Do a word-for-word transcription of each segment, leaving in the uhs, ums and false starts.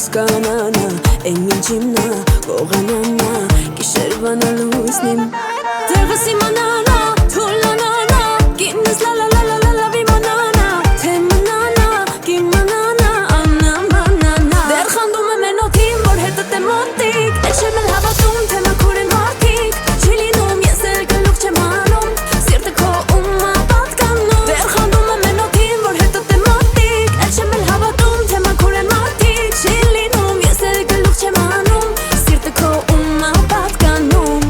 հասկանանա Են ինչիմնա, գողանանա Գիշերվանա լույսնիմ Տեղս իմանանա, թուլանանա Կինս լա լա լա լա լա լավ իմանանա Թե մնանա, կիմանանա, անամանանա Դեր խանդում եմ են օթին, որ հետըտ է մոտիկ Էլ չեմ էլ հավատում, թե մաքուր են մարդիկ Չի լինում, ես էլ գլուխ չեմ անում Սիրտը քո ումա պատկանում Դեր խանդում եմ են օթին, որ հետըտ է մոտիկ Էլ չեմ էլ հավատում, թե մաքուր են մարդիկ Չի լինում, ես էլ գլուխ չեմ անում Սիրտը քո ումա պատկանում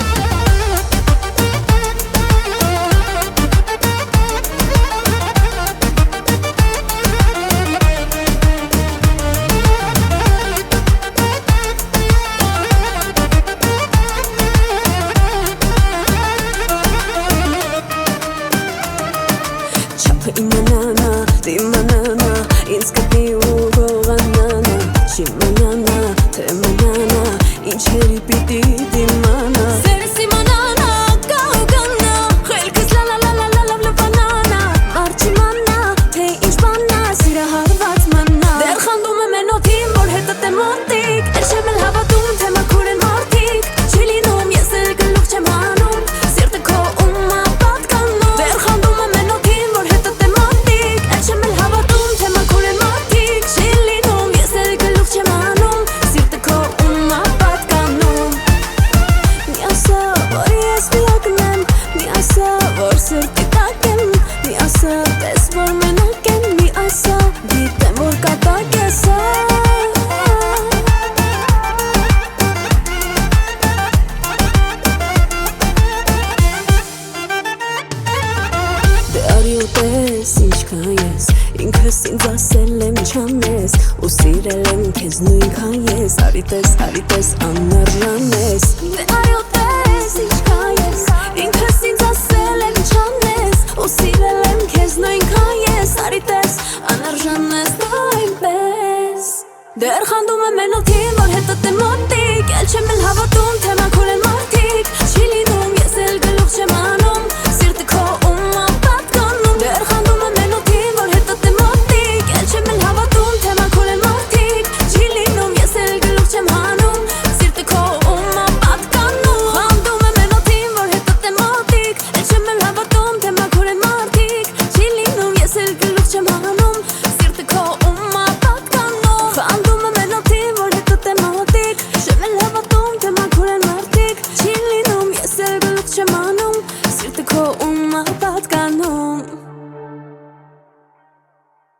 Չափը իմանանա, դիմանանա Ինձ կտի ու գողանանա Չիմանանա, թե մնանա Ինչերի պիտի դիմանա Սերս իմանանա, գողանա Խելքս լա լա լա լա լա լավ լվանանա Արջ իմանա, թե ինչ բանա Սիրը հարված մանա Դեր խանդում եմ են օթին, որ հետըտ է մոտիկ Էլ չեմ էլ հավատում, թե մաքուր են մարդիկ Չի լինում, ես էլ գլուխ չեմ անում Սիրտը քո ումա պատկանում Դեր խանդում եմ են օթին, որ հետըտ է մոտիկ Էլ չեմ էլ հավատում, թե մաքուր են մարդիկ Չի լինում, ես էլ գլուխ չեմ անում Սիրտը քո ումա պատկանում Մի ասա, որ ես միակն եմ Մի ասա, որ սրտի տակ եմ Մի ասա, տես, որ մենակ եմ Մի ասա, գիտեմ, որ կատակ ես Դե արի ու տես, ինչքան ես Ինքս ինձ ասել եմ չանես Ու սիրել եմ քեզ նույնքան ես Արի տես, արի տես, անարժան ես Դե արի ու տես, ինչքան ես Ինքս ինձ ասել եմ չանես Ու սիրել եմ քեզ նույնքան ես Արի տես, անարժան ես նույնպես Դեր խանդում եմ են օթին, որ հետըտ է մոտիկ Էլ չեմ էլ հավատում